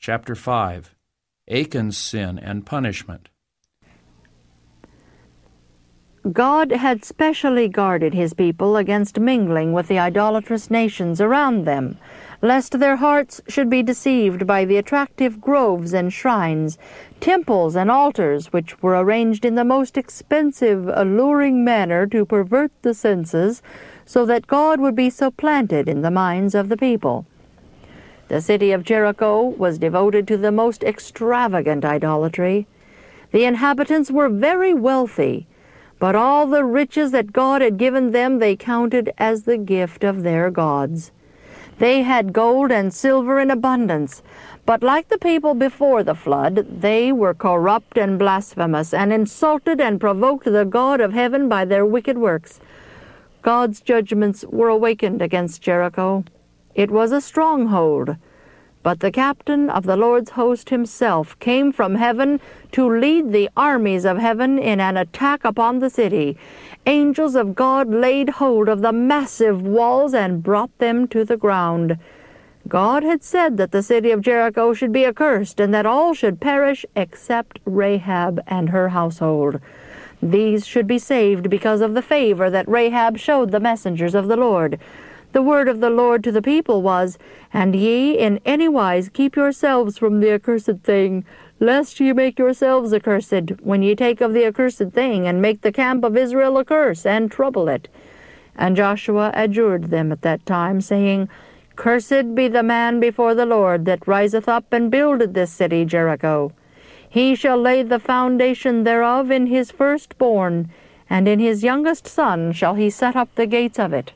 Chapter 5. Achan's Sin and Punishment. God had specially guarded his people against mingling with the idolatrous nations around them, lest their hearts should be deceived by the attractive groves and shrines, temples and altars which were arranged in the most expensive, alluring manner to pervert the senses, so that God would be supplanted in the minds of the people. The city of Jericho was devoted to the most extravagant idolatry. The inhabitants were very wealthy, but all the riches that God had given them they counted as the gift of their gods. They had gold and silver in abundance, but like the people before the flood, they were corrupt and blasphemous, and insulted and provoked the God of heaven by their wicked works. God's judgments were awakened against Jericho. It was a stronghold, but the captain of the Lord's host himself came from heaven to lead the armies of heaven in an attack upon the city. Angels of God laid hold of the massive walls and brought them to the ground. God had said that the city of Jericho should be accursed, and that all should perish except Rahab and her household. These should be saved because of the favor that Rahab showed the messengers of the Lord. The word of the Lord to the people was, "And ye in any wise keep yourselves from the accursed thing, lest ye make yourselves accursed, when ye take of the accursed thing, and make the camp of Israel a curse, and trouble it." And Joshua adjured them at that time, saying, "Cursed be the man before the Lord that riseth up and buildeth this city Jericho. He shall lay the foundation thereof in his firstborn, and in his youngest son shall he set up the gates of it."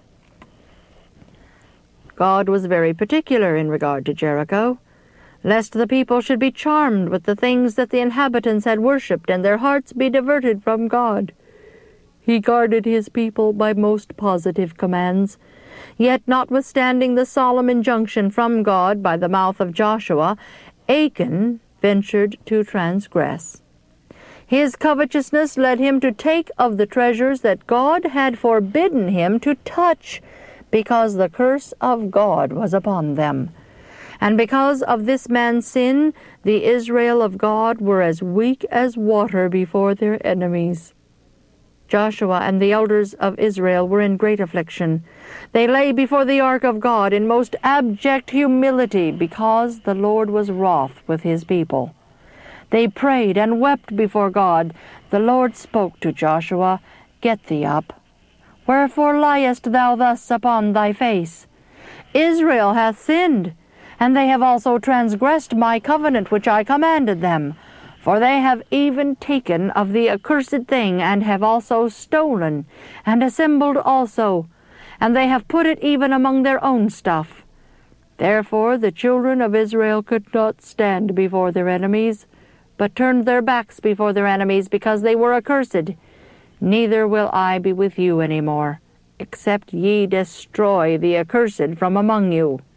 God was very particular in regard to Jericho, lest the people should be charmed with the things that the inhabitants had worshipped, and their hearts be diverted from God. He guarded his people by most positive commands. Yet, notwithstanding the solemn injunction from God by the mouth of Joshua, Achan ventured to transgress. His covetousness led him to take of the treasures that God had forbidden him to touch, because the curse of God was upon them. And because of this man's sin, the Israel of God were as weak as water before their enemies. Joshua and the elders of Israel were in great affliction. They lay before the ark of God in most abject humility, because the Lord was wroth with his people. They prayed and wept before God. The Lord spoke to Joshua, "Get thee up. Wherefore liest thou thus upon thy face? Israel hath sinned, and they have also transgressed my covenant which I commanded them. For they have even taken of the accursed thing, and have also stolen, and assembled also, and they have put it even among their own stuff. Therefore the children of Israel could not stand before their enemies, but turned their backs before their enemies, because they were accursed. Neither will I be with you any more, except ye destroy the accursed from among you."